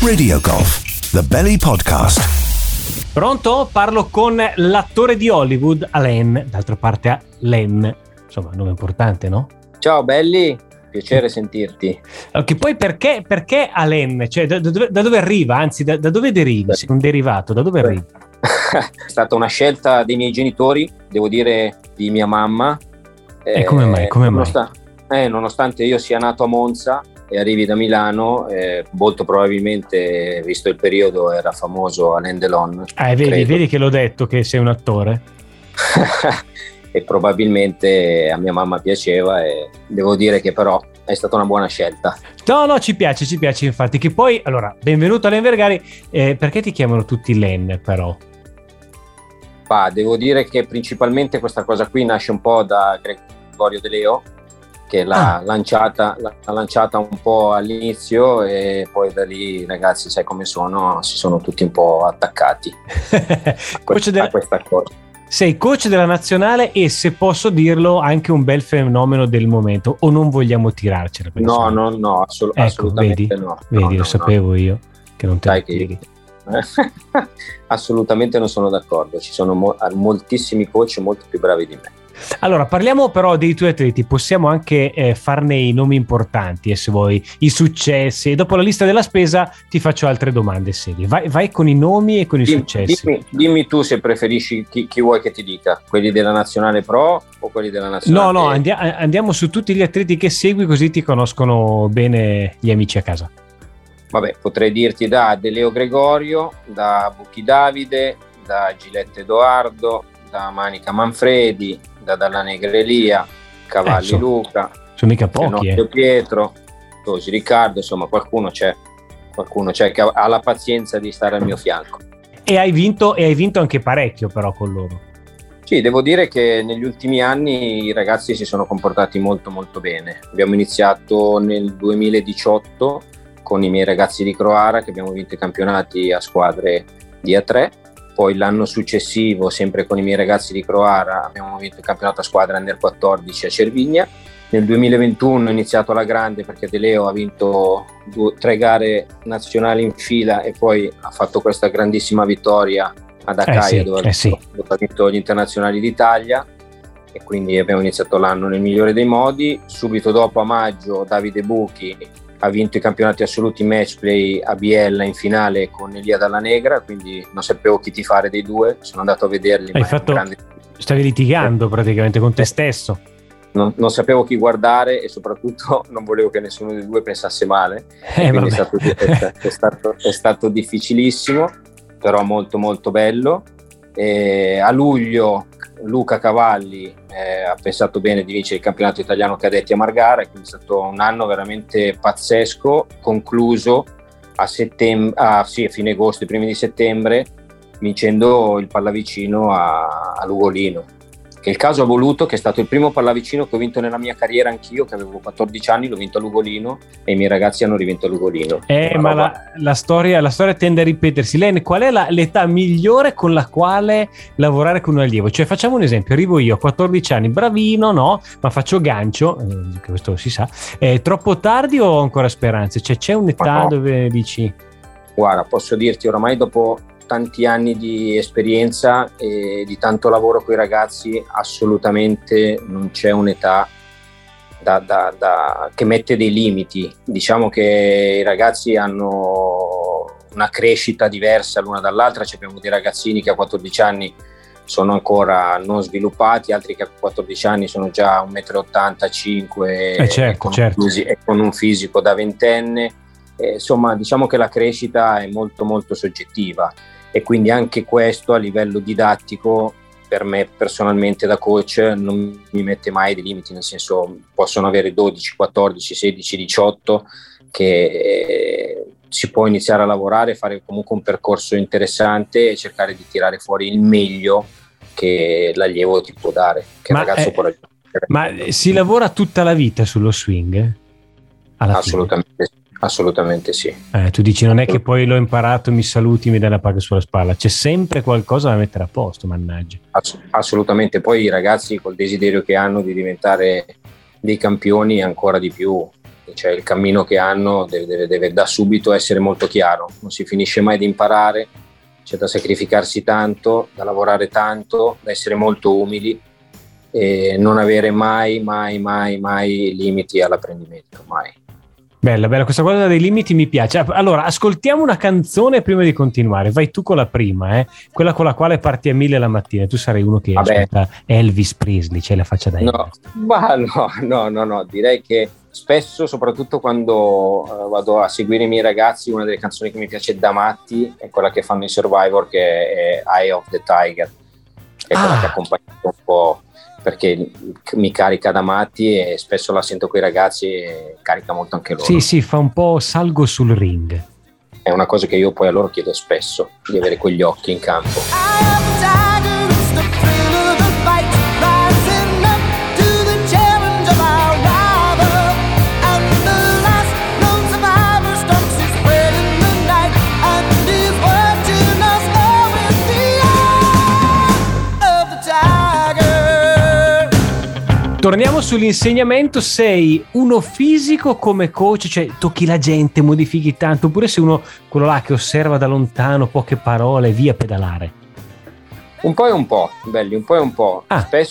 Radio Golf, the Belly Podcast. Pronto? Parlo con l'attore di Hollywood, Alain. D'altra parte Len, insomma, nome importante, no? Ciao belli, piacere sentirti. Che poi perché Alain? Cioè da dove arriva? Anzi, da dove derivi? Sei un derivato, da dove arriva? È stata una scelta dei miei genitori, devo dire di mia mamma. Come mai? Nonostante io sia nato a Monza e arrivi da Milano, molto probabilmente, visto il periodo, era famoso Alain Delon. Vedi che l'ho detto che sei un attore? E probabilmente a mia mamma piaceva, e devo dire che però è stata una buona scelta. No, ci piace infatti. Che poi, allora, benvenuto Alain Vergari. Perché ti chiamano tutti Len però? Devo dire che principalmente questa cosa qui nasce un po' da Gregorio De Leo, che l'ha lanciata un po' all'inizio, e poi da lì, ragazzi, sai come sono, si sono tutti un po' attaccati a questa cosa. Sei coach della nazionale e, se posso dirlo, anche un bel fenomeno del momento, o non vogliamo tirarcela? No, assolutamente no. Vedi, lo sapevo io che non te la tiri. Assolutamente non sono d'accordo, ci sono moltissimi coach molto più bravi di me. Allora, parliamo però dei tuoi atleti, possiamo anche farne i nomi importanti, se vuoi, i successi, e dopo la lista della spesa ti faccio altre domande serie. Vai con i nomi e con i successi. Dimmi tu se preferisci chi vuoi che ti dica, quelli della nazionale pro o quelli della nazionale? No, andiamo su tutti gli atleti che segui, così ti conoscono bene gli amici a casa. Vabbè, potrei dirti da De Leo Gregorio, da Bucchi Davide, da Gilette Edoardo, da Manica Manfredi, da Dalla Negra Elia, Cavalli Luca, sono mica pochi, Pietro, Tosi Riccardo, insomma qualcuno c'è che ha la pazienza di stare al mio fianco. E hai vinto anche parecchio però con loro. Sì, devo dire che negli ultimi anni i ragazzi si sono comportati molto molto bene. Abbiamo iniziato nel 2018 con i miei ragazzi di Croara, che abbiamo vinto i campionati a squadre di A3. Poi l'anno successivo, sempre con i miei ragazzi di Croara, abbiamo vinto il campionato a squadra Under 14 a Cervigna. Nel 2021 ho iniziato alla grande, perché De Leo ha vinto 3 gare nazionali in fila e poi ha fatto questa grandissima vittoria ad Acaia, dove ha vinto gli internazionali d'Italia, e quindi abbiamo iniziato l'anno nel migliore dei modi. Subito dopo, a maggio, Davide Buchi ha vinto i campionati assoluti match play a Biella in finale con Elia Dalla Negra, quindi non sapevo chi tifare dei due, sono andato a vederli. Stavi litigando praticamente con te stesso. Non sapevo chi guardare, e soprattutto non volevo che nessuno dei due pensasse male, quindi è stato difficilissimo, però molto molto bello. A luglio Luca Cavalli ha pensato bene di vincere il campionato italiano cadetti a Margara, quindi è stato un anno veramente pazzesco, concluso a fine agosto, i primi di settembre, vincendo il pallavicino a Lugolino, che il caso ha voluto, che è stato il primo pallavicino che ho vinto nella mia carriera anch'io, che avevo 14 anni, l'ho vinto a Lugolino, e i miei ragazzi hanno rivinto a Lugolino. La storia tende a ripetersi. Len, qual è l'età migliore con la quale lavorare con un allievo? Cioè, facciamo un esempio: arrivo io a 14 anni, bravino, no? Ma faccio gancio, questo si sa. È troppo tardi o ho ancora speranze? Cioè, c'è un'età dove dici? Guarda, posso dirti, oramai dopo tanti anni di esperienza e di tanto lavoro con i ragazzi, assolutamente non c'è un'età che mette dei limiti. Diciamo che i ragazzi hanno una crescita diversa l'una dall'altra. Abbiamo dei ragazzini che a 14 anni sono ancora non sviluppati, altri che a 14 anni sono già 1,85 m e con un fisico da ventenne. Insomma, diciamo che la crescita è molto molto soggettiva, e quindi anche questo a livello didattico, per me personalmente da coach, non mi mette mai dei limiti, nel senso, possono avere 12, 14, 16, 18 che si può iniziare a lavorare, fare comunque un percorso interessante e cercare di tirare fuori il meglio che l'allievo ti può dare, che il ragazzo può raggiungere. Ma si lavora tutta la vita sullo swing? Assolutamente sì. Tu dici, non è che poi l'ho imparato, mi saluti, mi dai la paga sulla spalla, c'è sempre qualcosa da mettere a posto, mannaggia. Assolutamente, poi i ragazzi col desiderio che hanno di diventare dei campioni ancora di più, cioè il cammino che hanno deve da subito essere molto chiaro, non si finisce mai di imparare, c'è da sacrificarsi tanto, da lavorare tanto, da essere molto umili e non avere mai limiti all'apprendimento, mai. Bella, questa cosa dei limiti mi piace. Allora, ascoltiamo una canzone prima di continuare. Vai tu con la prima, quella con la quale parti a 1000 la mattina. Tu sarai uno che ascolta Elvis Presley, c'è la faccia da Elvis. No, direi che spesso, soprattutto quando vado a seguire i miei ragazzi, una delle canzoni che mi piace da matti è quella che fanno i Survivor, che è Eye of the Tiger, che è quella che accompagna un po', perché mi carica da matti e spesso la sento con i ragazzi e carica molto anche loro. Sì, fa un po' salgo sul ring. È una cosa che io poi a loro chiedo spesso, di avere quegli occhi in campo. Torniamo sull'insegnamento. Sei uno fisico come coach, cioè tocchi la gente, modifichi tanto, oppure sei quello là che osserva da lontano, poche parole, via pedalare? Un po' e un po', belli, un po' e un po'.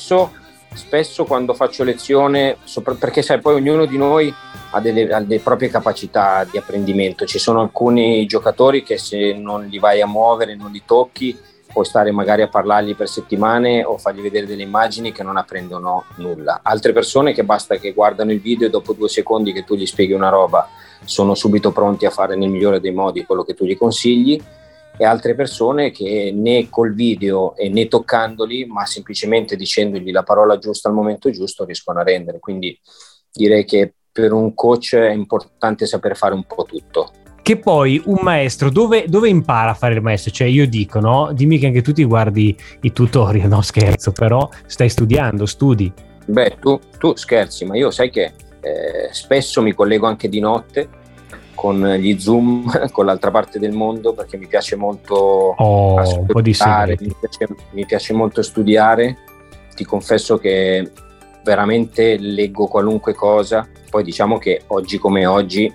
Spesso quando faccio lezione, perché sai, poi ognuno di noi ha delle proprie capacità di apprendimento. Ci sono alcuni giocatori che se non li vai a muovere, non li tocchi, puoi stare magari a parlargli per settimane o fargli vedere delle immagini che non apprendono nulla. Altre persone che basta che guardano il video e dopo 2 secondi che tu gli spieghi una roba sono subito pronti a fare nel migliore dei modi quello che tu gli consigli, e altre persone che né col video e né toccandoli, ma semplicemente dicendogli la parola giusta al momento giusto, riescono a rendere. Quindi direi che per un coach è importante saper fare un po' tutto. Che poi un maestro dove impara a fare il maestro? Cioè io dico, no? Dimmi che anche tu ti guardi i tutorial, no scherzo, però stai studi. Beh, tu scherzi, ma io sai che spesso mi collego anche di notte con gli Zoom con l'altra parte del mondo, perché mi piace molto un po' di segreti. Mi piace molto studiare. Ti confesso che veramente leggo qualunque cosa. Poi diciamo che oggi come oggi,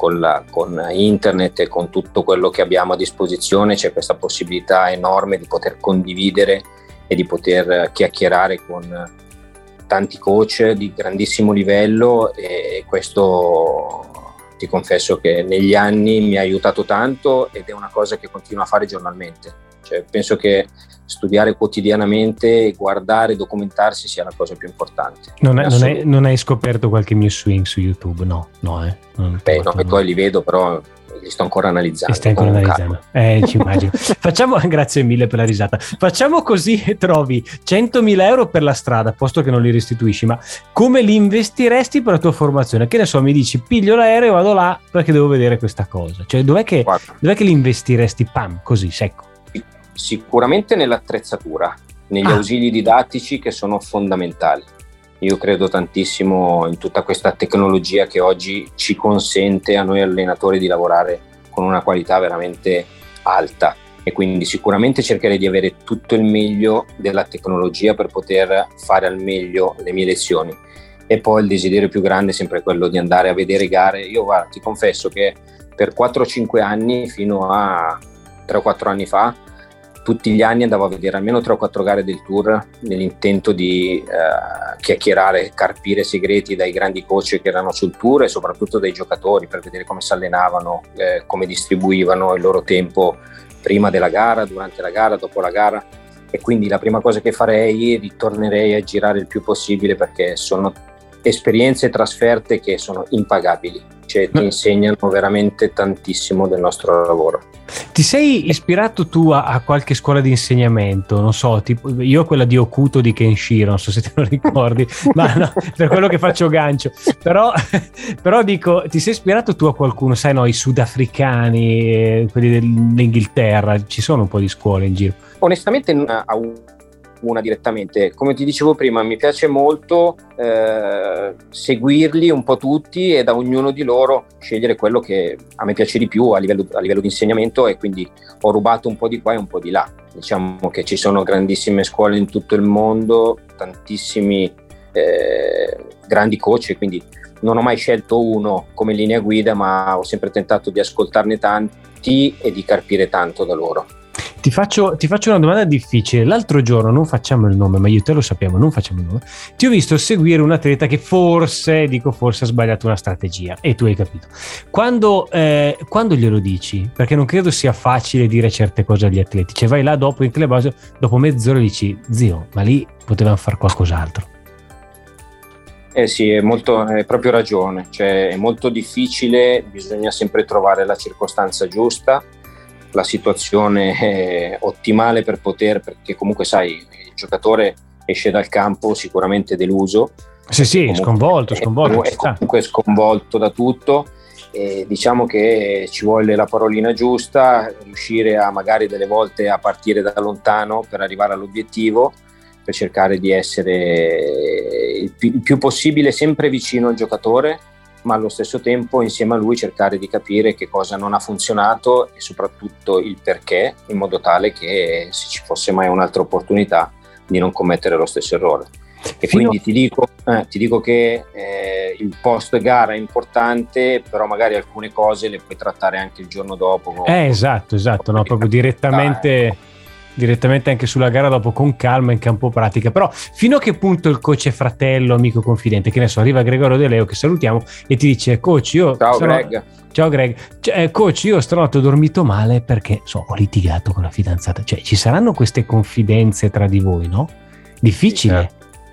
con internet e con tutto quello che abbiamo a disposizione, c'è questa possibilità enorme di poter condividere e di poter chiacchierare con tanti coach di grandissimo livello, e questo ti confesso che negli anni mi ha aiutato tanto ed è una cosa che continuo a fare giornalmente. Cioè, penso che studiare quotidianamente, guardare, documentarsi sia la cosa più importante. Non hai scoperto qualche mio swing su YouTube? No. Poi li vedo, però li sto ancora analizzando. Ci immagino. Grazie mille per la risata. Facciamo così e trovi 100.000 euro per la strada, posto che non li restituisci, ma come li investiresti per la tua formazione? Che ne so, mi dici, piglio l'aereo e vado là perché devo vedere questa cosa. Cioè, dov'è che li investiresti? Pam, così, secco. Sicuramente nell'attrezzatura, negli ausili didattici che sono fondamentali. Io credo tantissimo in tutta questa tecnologia che oggi ci consente a noi allenatori di lavorare con una qualità veramente alta, e quindi sicuramente cercherei di avere tutto il meglio della tecnologia per poter fare al meglio le mie lezioni. E poi il desiderio più grande è sempre quello di andare a vedere gare. Io ti confesso che per 4-5 anni, fino a 3-4 anni fa, tutti gli anni andavo a vedere almeno 3 o 4 gare del Tour, nell'intento di chiacchierare, carpire segreti dai grandi coach che erano sul Tour e soprattutto dai giocatori, per vedere come si allenavano, come distribuivano il loro tempo prima della gara, durante la gara, dopo la gara. E quindi la prima cosa che farei è ritornerei a girare il più possibile, perché sono esperienze e trasferte che sono impagabili, cioè ti insegnano veramente tantissimo del nostro lavoro. Ti sei ispirato tu a qualche scuola di insegnamento? Non so, tipo io quella di Okuto di Kenshiro, non so se te lo ricordi, ma no, per quello che faccio gancio. Però dico, ti sei ispirato tu a qualcuno? Sai, no, i sudafricani, quelli dell'Inghilterra, ci sono un po' di scuole in giro. Onestamente a una direttamente, come ti dicevo prima, mi piace molto seguirli un po' tutti e da ognuno di loro scegliere quello che a me piace di più a livello di insegnamento, e quindi ho rubato un po' di qua e un po' di là. Diciamo che ci sono grandissime scuole in tutto il mondo, tantissimi grandi coach, e quindi non ho mai scelto uno come linea guida, ma ho sempre tentato di ascoltarne tanti e di carpire tanto da loro. Ti faccio una domanda difficile. L'altro giorno, non facciamo il nome, ma io e te lo sappiamo, non facciamo il nome, ti ho visto seguire un atleta che forse ha sbagliato una strategia, e tu hai capito. Quando glielo dici? Perché non credo sia facile dire certe cose agli atleti. Cioè vai là dopo in clubhouse, dopo mezz'ora dici: zio, ma lì potevano fare qualcos'altro. Sì, hai proprio ragione, cioè è molto difficile, bisogna sempre trovare la circostanza giusta, la situazione ottimale perché comunque sai, il giocatore esce dal campo sicuramente deluso, sì, sconvolto, è comunque sconvolto da tutto, e diciamo che ci vuole la parolina giusta, riuscire a magari delle volte a partire da lontano per arrivare all'obiettivo, per cercare di essere il più possibile sempre vicino al giocatore, ma allo stesso tempo insieme a lui cercare di capire che cosa non ha funzionato e soprattutto il perché, in modo tale che se ci fosse mai un'altra opportunità di non commettere lo stesso errore. E quindi ti dico che il post gara è importante, però magari alcune cose le puoi trattare anche il giorno dopo. Esatto, no, proprio direttamente anche sulla gara dopo, con calma, in campo pratica. Però fino a che punto il coach è fratello, amico, confidente? Che ne so, arriva Gregorio De Leo, che salutiamo, e ti dice: coach, ciao Greg, coach, io stanotte ho dormito male perché ho litigato con la fidanzata. Cioè, ci saranno queste confidenze tra di voi, no? Difficile.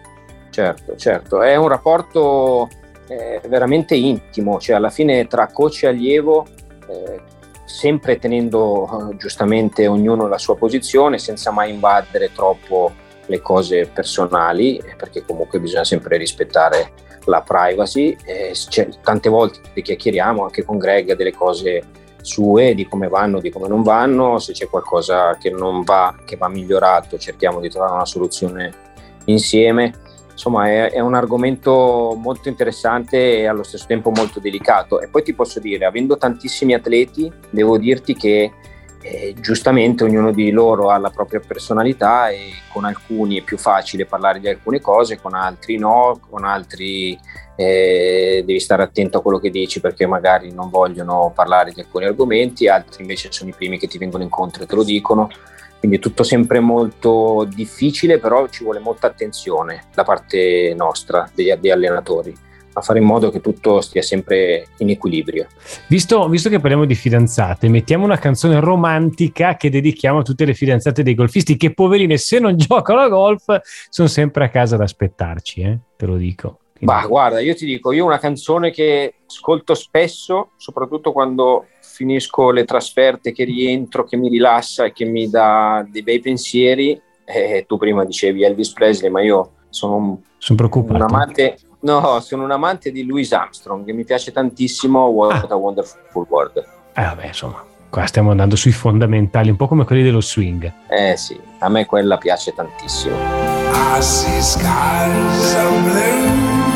Certo, è un rapporto veramente intimo, cioè alla fine tra coach e allievo, sempre tenendo giustamente ognuno la sua posizione, senza mai invadere troppo le cose personali, perché comunque bisogna sempre rispettare la privacy. Tante volte chiacchieriamo anche con Greg delle cose sue, di come vanno, di come non vanno, se c'è qualcosa che non va, che va migliorato, cerchiamo di trovare una soluzione insieme. Insomma, è un argomento molto interessante e allo stesso tempo molto delicato. E poi ti posso dire, avendo tantissimi atleti, devo dirti che giustamente ognuno di loro ha la propria personalità, e con alcuni è più facile parlare di alcune cose, con altri no, con altri devi stare attento a quello che dici perché magari non vogliono parlare di alcuni argomenti, altri invece sono i primi che ti vengono incontro e te lo dicono. Quindi è tutto sempre molto difficile, però ci vuole molta attenzione da parte nostra, degli allenatori, a fare in modo che tutto stia sempre in equilibrio. Visto che parliamo di fidanzate, mettiamo una canzone romantica che dedichiamo a tutte le fidanzate dei golfisti, che poverine, se non giocano a golf sono sempre a casa ad aspettarci, te lo dico. Bah, guarda, io ti dico, io una canzone che ascolto spesso, soprattutto quando finisco le trasferte, che rientro, che mi rilassa e che mi dà dei bei pensieri. Tu prima dicevi Elvis Presley, ma io sono preoccupato. Sono un amante di Louis Armstrong, che mi piace tantissimo. What a Wonderful World. Vabbè, insomma, qua stiamo andando sui fondamentali, un po' come quelli dello swing. Sì, a me quella piace tantissimo. I see skies of blue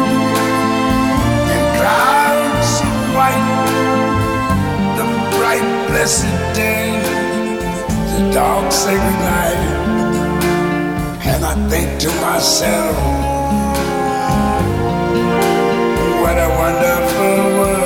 and clouds of white, the bright blessed day, the dark sacred night, and I think to myself, what a wonderful world.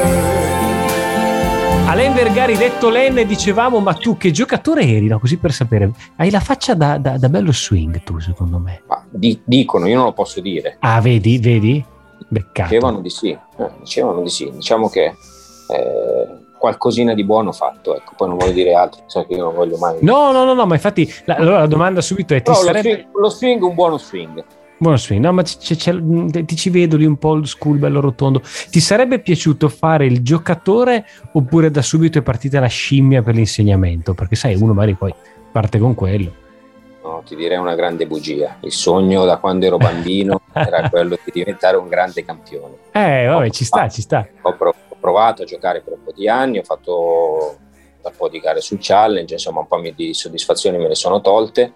Alain Vergari, detto Len, dicevamo, ma tu che giocatore eri? No, così per sapere, hai la faccia da bello swing tu, secondo me. Ma dicono, io non lo posso dire. Ah, vedi? Beccato. Dicevano di sì. Diciamo che qualcosina di buono ho fatto, ecco. Poi non voglio dire altro, so che io non voglio mai. No, ma infatti allora la domanda subito è: lo swing, un buono swing. Buono swing, no, ma ti ci vedo lì un po' old school, bello rotondo. Ti sarebbe piaciuto fare il giocatore, oppure da subito è partita la scimmia per l'insegnamento? Perché sai, uno magari poi parte con quello. No, ti direi una grande bugia. Il sogno da quando ero bambino era quello di diventare un grande campione. Vabbè, ci sta. Ho provato a giocare per un po' di anni, ho fatto un po' di gare sul challenge, insomma un po' di soddisfazioni me le sono tolte.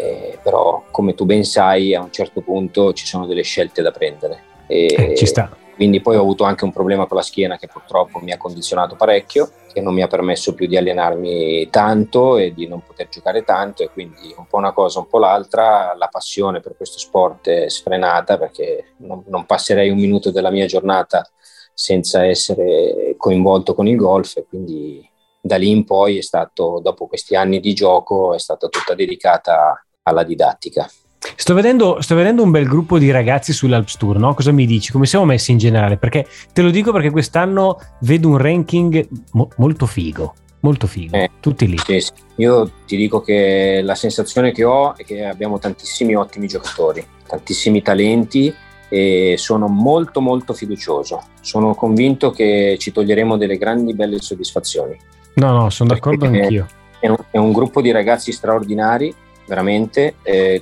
Però come tu ben sai, a un certo punto ci sono delle scelte da prendere, ci sta. Quindi poi ho avuto anche un problema con la schiena che purtroppo mi ha condizionato parecchio, che non mi ha permesso più di allenarmi tanto e di non poter giocare tanto, e quindi un po' una cosa un po' l'altra. La passione per questo sport è sfrenata, perché non passerei un minuto della mia giornata senza essere coinvolto con il golf, e quindi da lì in poi dopo questi anni di gioco, è stata tutta dedicata alla didattica. Sto vedendo un bel gruppo di ragazzi sull'Alps Tour, no? Cosa mi dici? Come siamo messi in generale? Perché te lo dico perché quest'anno vedo un ranking molto figo, tutti lì. Sì. Io ti dico che la sensazione che ho è che abbiamo tantissimi ottimi giocatori, tantissimi talenti, e sono molto molto fiducioso. Sono convinto che ci toglieremo delle grandi belle soddisfazioni. No, sono d'accordo anch'io. È un gruppo di ragazzi straordinari, veramente,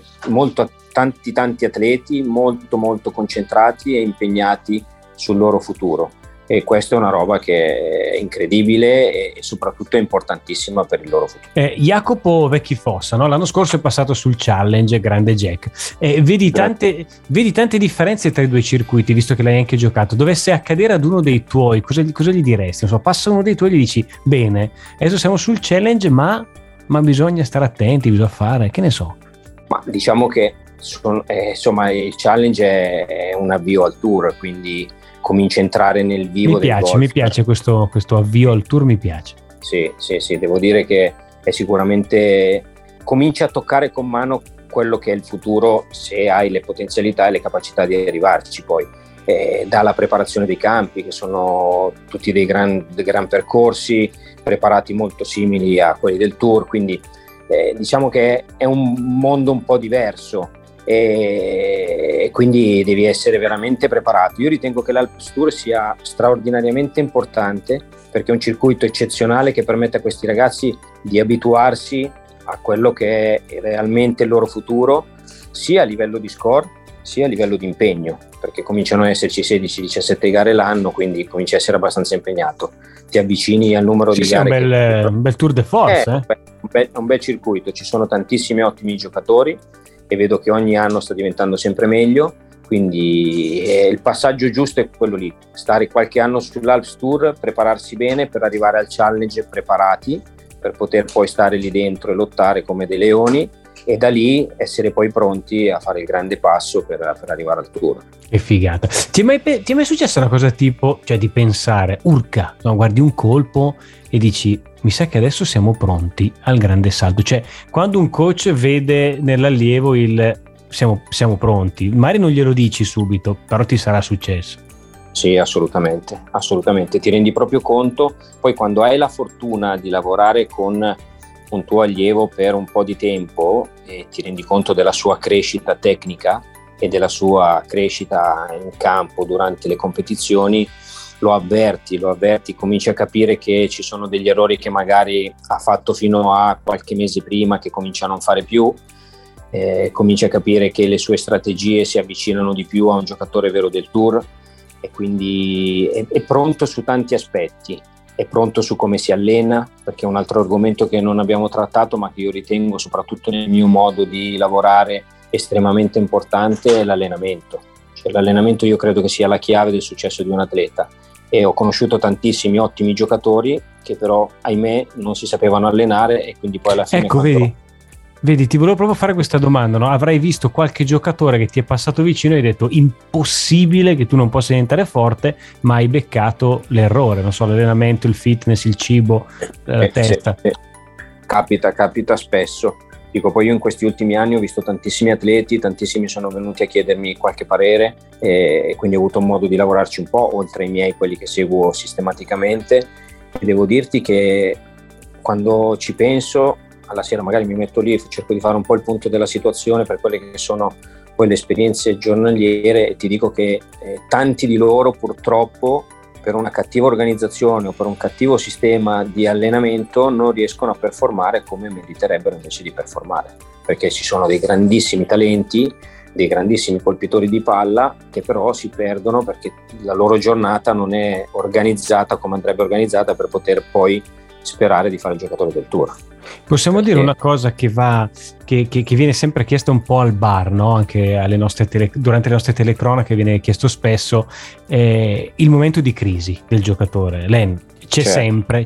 tanti atleti molto molto concentrati e impegnati sul loro futuro, e questa è una roba che è incredibile e soprattutto è importantissima per il loro futuro. Jacopo Vecchifossa, no? L'anno scorso è passato sul Challenge, grande Jack. Vedi tante differenze tra i due circuiti, visto che l'hai anche giocato. Dovesse accadere ad uno dei tuoi, cosa gli diresti? Non so, passa uno dei tuoi e gli dici: bene, adesso siamo sul Challenge, ma bisogna stare attenti, bisogna fare, che ne so. Ma diciamo che insomma il Challenge è un avvio al Tour, quindi comincia a entrare nel vivo del golf. Mi piace questo avvio al Tour, mi piace. Sì, devo dire che è sicuramente, comincia a toccare con mano quello che è il futuro, se hai le potenzialità e le capacità di arrivarci poi. Dalla preparazione dei campi, che sono tutti dei gran percorsi preparati molto simili a quelli del Tour, quindi diciamo che è un mondo un po' diverso, e quindi devi essere veramente preparato. Io ritengo che l'Alps Tour sia straordinariamente importante, perché è un circuito eccezionale che permette a questi ragazzi di abituarsi a quello che è realmente il loro futuro, sia a livello di score sia a livello di impegno, perché cominciano ad esserci 16-17 gare l'anno, quindi cominci a essere abbastanza impegnato, ti avvicini al numero di gare. Un bel tour de force. È un bel circuito, ci sono tantissimi ottimi giocatori e vedo che ogni anno sta diventando sempre meglio, quindi il passaggio giusto è quello lì, stare qualche anno sull'Alps Tour, prepararsi bene per arrivare al Challenge preparati, per poter poi stare lì dentro e lottare come dei leoni, e da lì essere poi pronti a fare il grande passo per arrivare al Tour. Che figata. Ti è mai successa una cosa tipo, cioè di pensare, urca, no, guardi un colpo e dici: mi sa che adesso siamo pronti al grande salto? Cioè, quando un coach vede nell'allievo siamo pronti, magari non glielo dici subito, però ti sarà successo. Sì, assolutamente, ti rendi proprio conto. Poi quando hai la fortuna di lavorare con un tuo allievo per un po' di tempo e ti rendi conto della sua crescita tecnica e della sua crescita in campo durante le competizioni, lo avverti, cominci a capire che ci sono degli errori che magari ha fatto fino a qualche mese prima che comincia a non fare più, cominci a capire che le sue strategie si avvicinano di più a un giocatore vero del Tour, e quindi è pronto su tanti aspetti. È pronto su come si allena, perché è un altro argomento che non abbiamo trattato ma che io ritengo, soprattutto nel mio modo di lavorare, estremamente importante, è l'allenamento. Cioè, l'allenamento io credo che sia la chiave del successo di un atleta, e ho conosciuto tantissimi ottimi giocatori che però, ahimè, non si sapevano allenare, e quindi poi alla fine... Ecco, vedi, ti volevo proprio fare questa domanda, no? Avrai visto qualche giocatore che ti è passato vicino e hai detto: impossibile che tu non possa diventare forte, ma hai beccato l'errore, non so, l'allenamento, il fitness, il cibo, la testa. Sì. Capita spesso. Dico, poi io in questi ultimi anni ho visto tantissimi atleti, tantissimi sono venuti a chiedermi qualche parere, e quindi ho avuto modo di lavorarci un po', oltre ai miei, quelli che seguo sistematicamente, e devo dirti che quando ci penso, alla sera magari mi metto lì e cerco di fare un po' il punto della situazione per quelle che sono poi le esperienze giornaliere, e ti dico che tanti di loro purtroppo, per una cattiva organizzazione o per un cattivo sistema di allenamento, non riescono a performare come meriterebbero invece di performare, perché ci sono dei grandissimi talenti, dei grandissimi colpitori di palla, che però si perdono perché la loro giornata non è organizzata come andrebbe organizzata per poter poi sperare di fare il giocatore del Tour. Possiamo dire una cosa che viene sempre chiesta un po' al bar, no? Anche alle durante le nostre telecronache viene chiesto spesso, il momento di crisi del giocatore. Len, c'è sempre,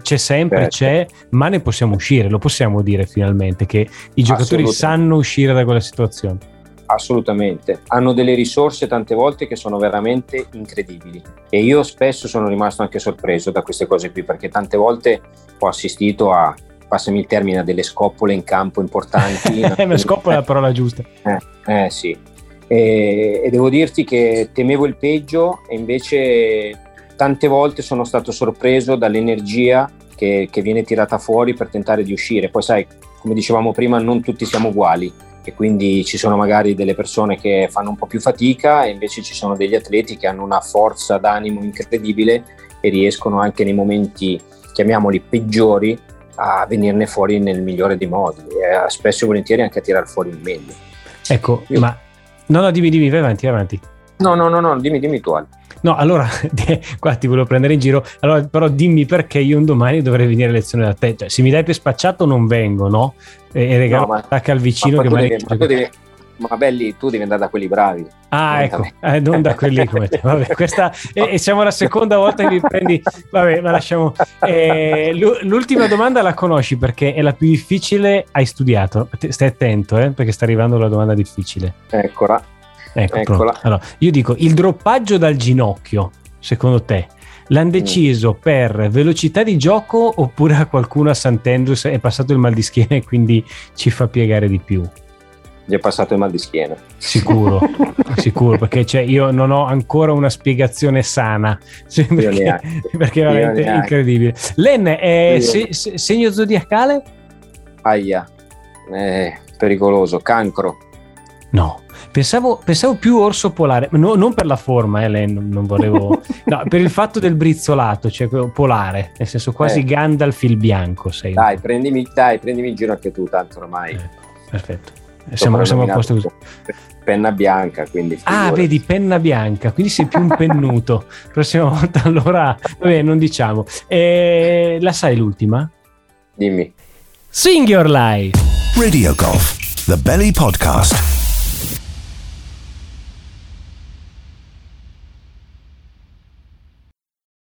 ma ne possiamo uscire, lo possiamo dire finalmente che i giocatori sanno uscire da quella situazione. Assolutamente, hanno delle risorse tante volte che sono veramente incredibili e io spesso sono rimasto anche sorpreso da queste cose qui, perché tante volte ho assistito a, passami il termine, a delle scoppole in campo importanti. Scoppola è la parola giusta. Sì, e devo dirti che temevo il peggio e invece tante volte sono stato sorpreso dall'energia che viene tirata fuori per tentare di uscire. Poi sai, come dicevamo prima, non tutti siamo uguali e quindi ci sono magari delle persone che fanno un po' più fatica e invece ci sono degli atleti che hanno una forza d'animo incredibile e riescono anche nei momenti, chiamiamoli peggiori, a venirne fuori nel migliore dei modi e spesso e volentieri anche a tirar fuori il meglio. Ecco, ma no, dimmi, vai avanti. No, dimmi tu, Ale. No, allora, qua ti volevo prendere in giro, allora, però dimmi perché io un domani dovrei venire a lezione da te. Cioè, se mi dai per spacciato non vengo, no? E regalo attacca al vicino che ma belli, tu devi andare da quelli bravi. Ecco, non da quelli come te. Vabbè, questa e siamo la seconda volta che mi prendi. Vabbè, ma lasciamo. L'ultima domanda la conosci perché è la più difficile. Hai studiato? Stai attento, perché sta arrivando la domanda difficile. Eccola. Allora, io dico, il droppaggio dal ginocchio, secondo te, l'hanno deciso per velocità di gioco oppure a qualcuno a Sant'Andrews è passato il mal di schiena e quindi ci fa piegare di più? Gli è passato il mal di schiena. Sicuro, perché io non ho ancora una spiegazione sana, perché è veramente incredibile. Len, segno zodiacale? Aia, pericoloso, Cancro. No, pensavo più orso polare, non per la forma, Len, non volevo, no, per il fatto del brizzolato, cioè polare, nel senso quasi Gandalf il bianco sei. Dai, prendimi in giro anche tu, tanto ormai. Perfetto. Siamo a posto così. Penna bianca, quindi vedi, penna bianca, quindi sei più un pennuto. Prossima volta allora non diciamo. La sai l'ultima? Dimmi. Sing Your Life. Radio Golf, the Belly Podcast.